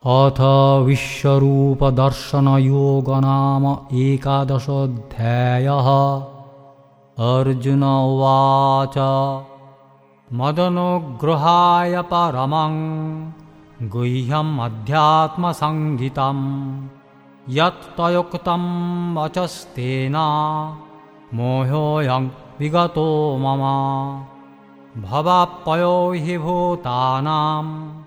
अथ विश्वरूपदर्शनयोगो नाम 11 अर्जुन उवाच मदनुग्रहाय परमं गुह्यम् अध्यात्मसंहितं यत्त्वयुक्तं वचस्तेन मोहोऽयं विगतो मम भवाप्पयो हि भूतानां